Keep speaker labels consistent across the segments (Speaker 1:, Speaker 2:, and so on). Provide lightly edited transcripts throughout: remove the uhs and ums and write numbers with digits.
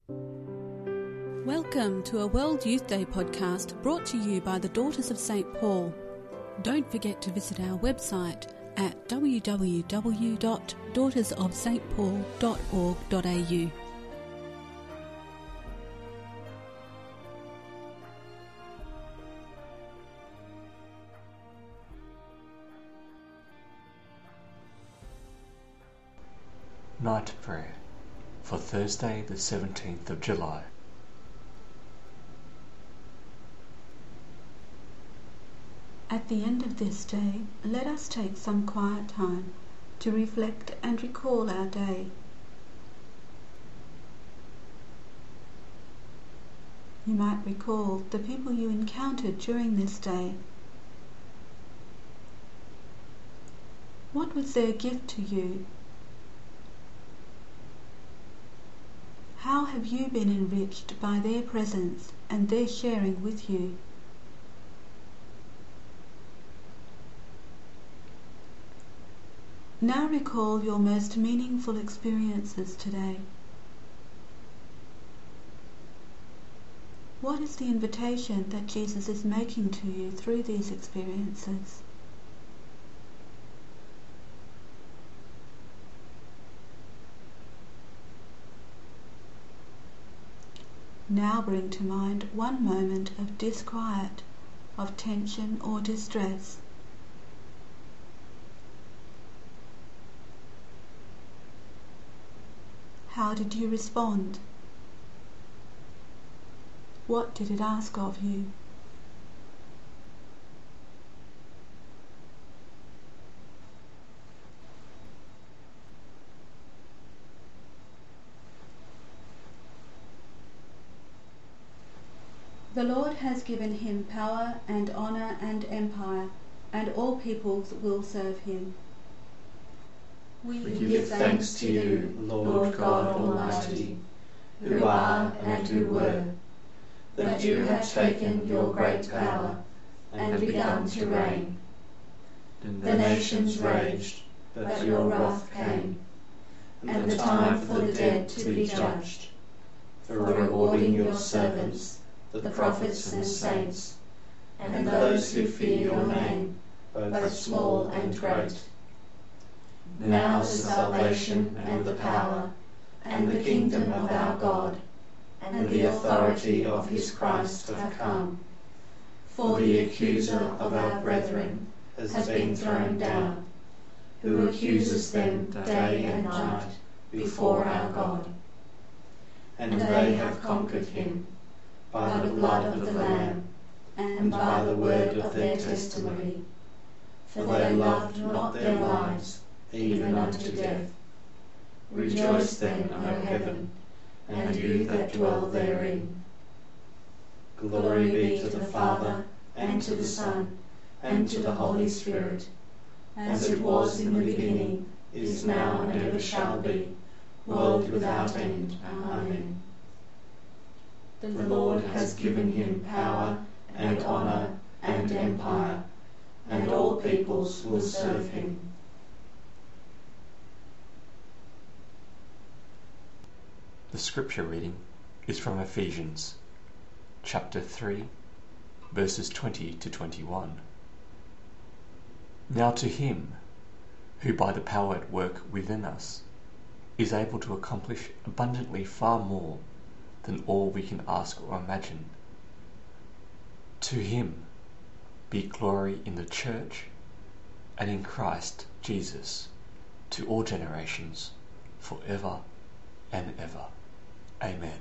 Speaker 1: Welcome to a World Youth Day podcast brought to you by the Daughters of St. Paul. Don't forget to visit our website at www.daughtersofstpaul.org.au.
Speaker 2: Night Prayer for Thursday the 17th of July.
Speaker 3: At the end of this day, let us take some quiet time to reflect and recall our day. You might recall the people you encountered during this day. What was their gift to you? How have you been enriched by their presence and their sharing with you? Now recall your most meaningful experiences today. What is the invitation that Jesus is making to you through these experiences? Now bring to mind one moment of disquiet, of tension or distress. How did you respond? What did it ask of you?
Speaker 4: The Lord has given him power and honour and empire, and all peoples will serve him.
Speaker 5: We give thanks to you, Lord God Almighty, who are and who were, that you have taken your great power and begun to reign. The nations raged, but your wrath came, and the time for the dead to be judged, for rewarding your servants, the prophets and saints, and those who fear your name, both small and great. Now the salvation and the power and the kingdom of our God and the authority of his Christ have come. For the accuser of our brethren has been thrown down, who accuses them day and night before our God. And they have conquered him by the blood of the Lamb and by the word of their testimony. For they loved not their lives even unto death. Rejoice then, O heaven, and you that dwell therein. Glory be to the Father, and to the Son, and to the Holy Spirit, as it was in the beginning, is now, and ever shall be, world without end. Amen. The Lord has given him power and honour and empire, and all peoples will serve him.
Speaker 2: The scripture reading is from Ephesians, chapter 3, verses 20 to 21. Now to him, who by the power at work within us, is able to accomplish abundantly far more than all we can ask or imagine, to him be glory in the church and in Christ Jesus to all generations, forever and ever. Amen.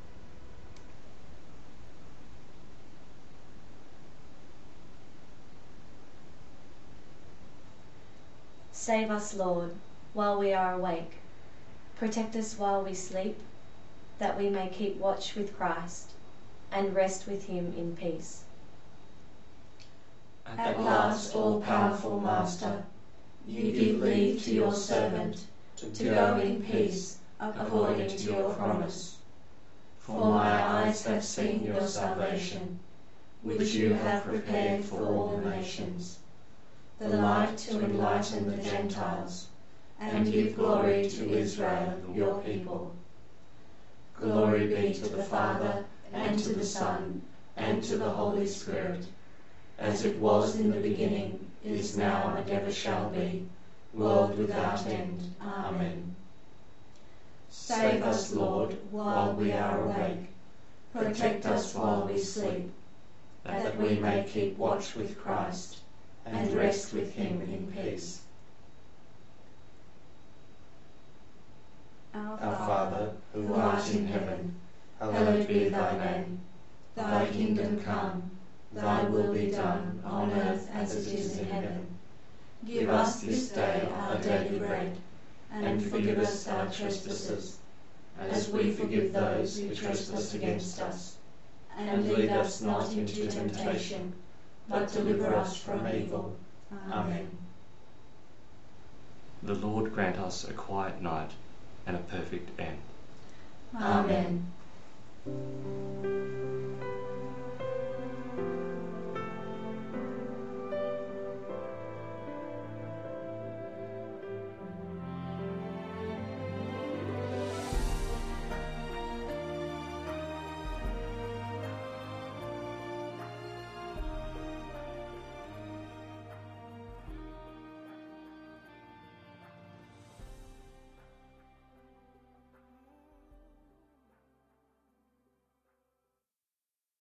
Speaker 6: Save us, Lord, while we are awake. Protect us while we sleep, that we may keep watch with Christ and rest with him in peace.
Speaker 5: At last, all-powerful Master, you give leave to your servant to go in peace according to your promise. For my eyes have seen your salvation, which you have prepared for all the nations, the light to enlighten the Gentiles, and give glory to Israel, your people. Glory Glory be to the Father, and to the Son, and to the Holy Spirit, as it was in the beginning, is now, and ever shall be, world without end. Amen. Save us, Lord, while we are awake. Protect us while we sleep, that we may keep watch with Christ, and rest with him in peace. Our Father, who art in heaven, hallowed be thy name. Thy kingdom come, thy will be done, on earth as it is in heaven. Give us this day our daily bread, and forgive us our trespasses, as we forgive those who trespass against us. And lead us not into temptation, but deliver us from evil. Amen.
Speaker 2: The Lord grant us a quiet night and a perfect end.
Speaker 5: Amen.